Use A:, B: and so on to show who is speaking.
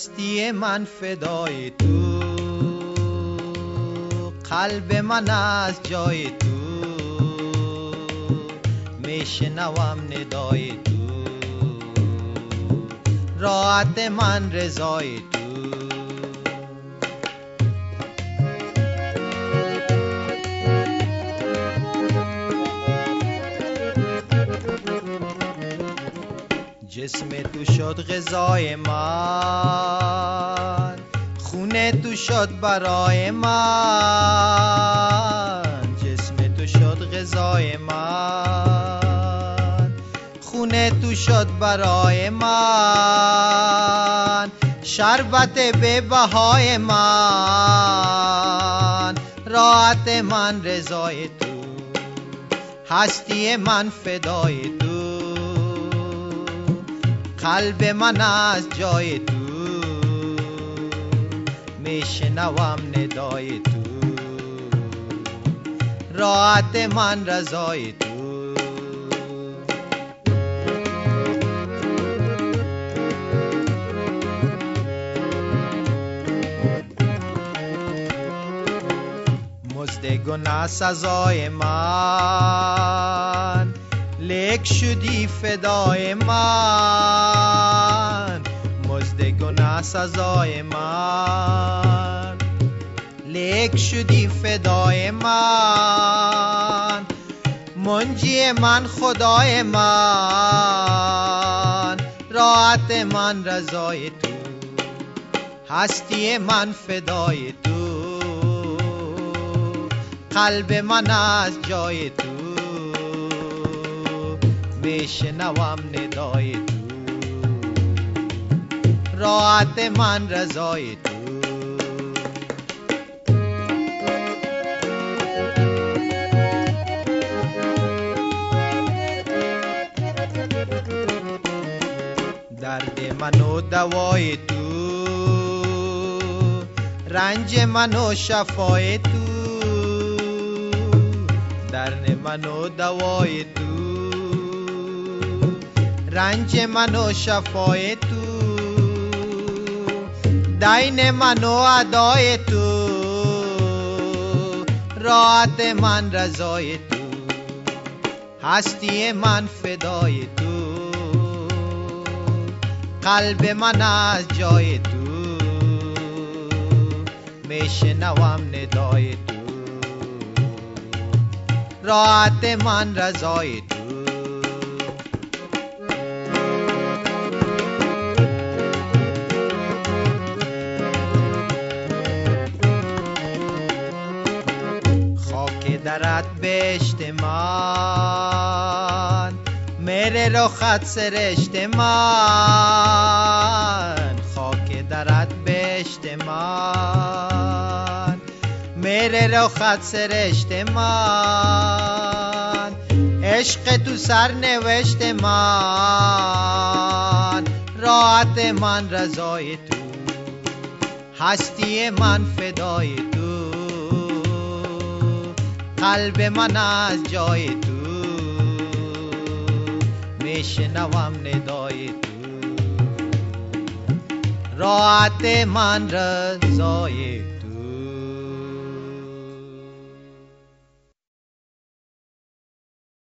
A: هستی من فدای تو، قلب من از جای تو، میشنوم ندای تو، راحت من رضای تو. جسم تو شد غذای من، خون تو شد برای من. جسم تو شد غذای من، خون تو شد برای من. شربت به بهای من، راحت من رضای تو، هستی من فدای تو، قلب من از جای تو، میشنوم ندای تو، راحت من رضای تو. مزد گناه سزای من، لیک شدی فدای من. مزد گناه سزای من، لیک شدی فدای من. منجی من خدای من، راحت من رضای تو، هستی من فدای تو، قلب من از جای تو، میشنوم ندای تو، راحت من رضای تو. درد منو دوای تو، رنج منو شفای تو. درد منو دوای تو، رنج منو شفای تو. دین منو ادای تو، راحت من رضای تو، هستی من فدای تو، قلب من از جای تو، میشنوم ندای تو، راحت من رضای تو. خاک درت بهشت من، میره رخت سرشت من. خاک درت بهشت من، میره رخت سرشت من. عشق تو سر نوشت من، راحت من رضای تو، هستی من فدای تو، قلب من از جای تو، میشنوم ندای تو، راحت من رضای تو.